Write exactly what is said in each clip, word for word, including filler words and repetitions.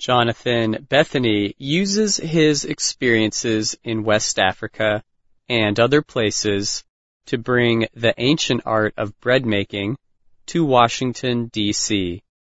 Jonathan Bethany uses his experiences in West Africa and other places to bring the ancient art of bread making to Washington, D C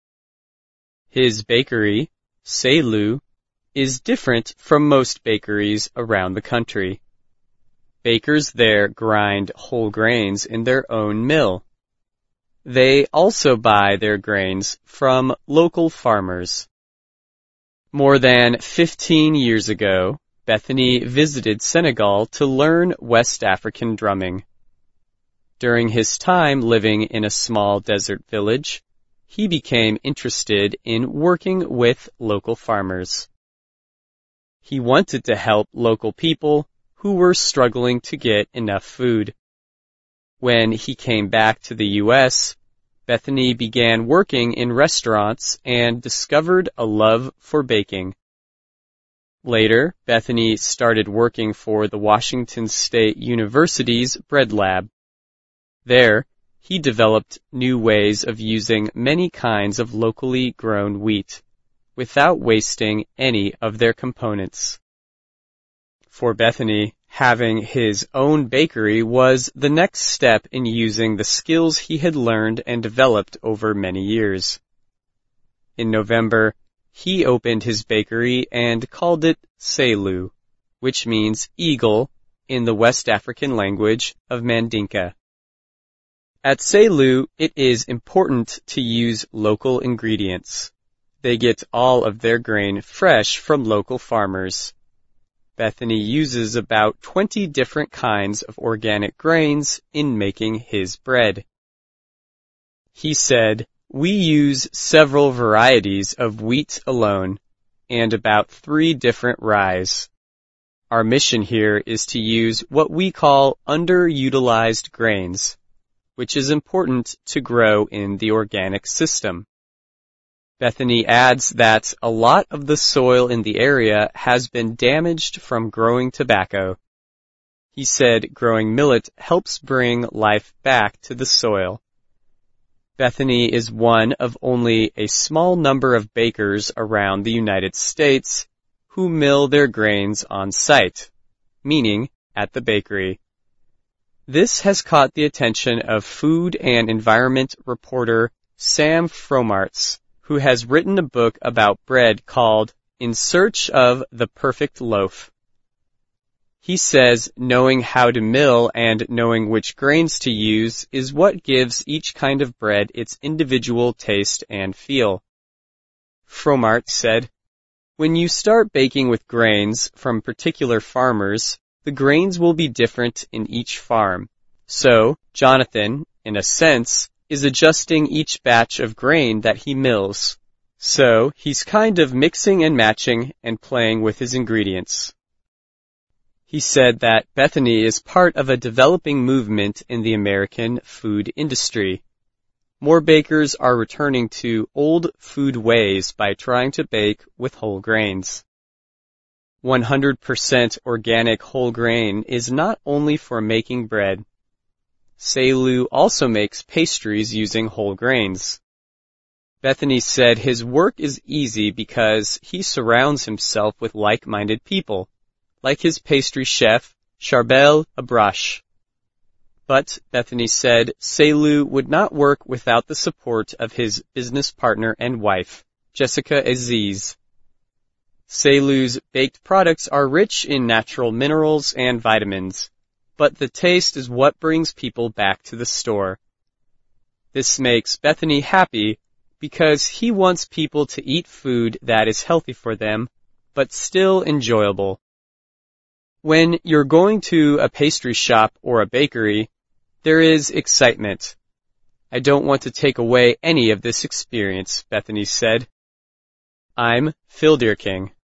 His bakery, Selu, is different from most bakeries around the country. Bakers there grind whole grains in their own mill. They also buy their grains from local farmers. More than fifteen years ago, Bethany visited Senegal to learn West African drumming. During his time living in a small desert village, he became interested in working with local farmers. He wanted to help local people who were struggling to get enough food. When he came back to the U S, Bethany began working in restaurants and discovered a love for baking. Later, Bethany started working for the Washington State University's Bread Lab. There, he developed new ways of using many kinds of locally grown wheat, without wasting any of their components. For Bethany, having his own bakery was the next step in using the skills he had learned and developed over many years. In November, he opened his bakery and called it Selu, which means eagle in the West African language of Mandinka. At Selu, it is important to use local ingredients. They get all of their grain fresh from local farmers. Bethany uses about twenty different kinds of organic grains in making his bread. He said, "We use several varieties of wheat alone, and about three different ryes. Our mission here is to use what we call underutilized grains, which is important to grow in the organic system." Bethany adds that a lot of the soil in the area has been damaged from growing tobacco. He said growing millet helps bring life back to the soil. Bethany is one of only a small number of bakers around the United States who mill their grains on site, meaning at the bakery. This has caught the attention of food and environment reporter Sam Fromartz, who has written a book about bread called In Search of the Perfect Loaf. He says knowing how to mill and knowing which grains to use is what gives each kind of bread its individual taste and feel. Fromartz said, "When you start baking with grains from particular farmers, the grains will be different in each farm. So, Jonathan, in a sense, is adjusting each batch of grain that he mills. So, he's kind of mixing and matching and playing with his ingredients." He said that Bethany is part of a developing movement in the American food industry. More bakers are returning to old food ways by trying to bake with whole grains. one hundred percent organic whole grain is not only for making bread. Selu also makes pastries using whole grains. Bethany said his work is easy because he surrounds himself with like-minded people, like his pastry chef, Charbel Abrash. But, Bethany said, Selu would not work without the support of his business partner and wife, Jessica Aziz. Selu's baked products are rich in natural minerals and vitamins, but the taste is what brings people back to the store. This makes Bethany happy because he wants people to eat food that is healthy for them, but still enjoyable. When you're going to a pastry shop or a bakery, there is excitement. I don't want to take away any of this experience, Bethany said. I'm Phil Deerking.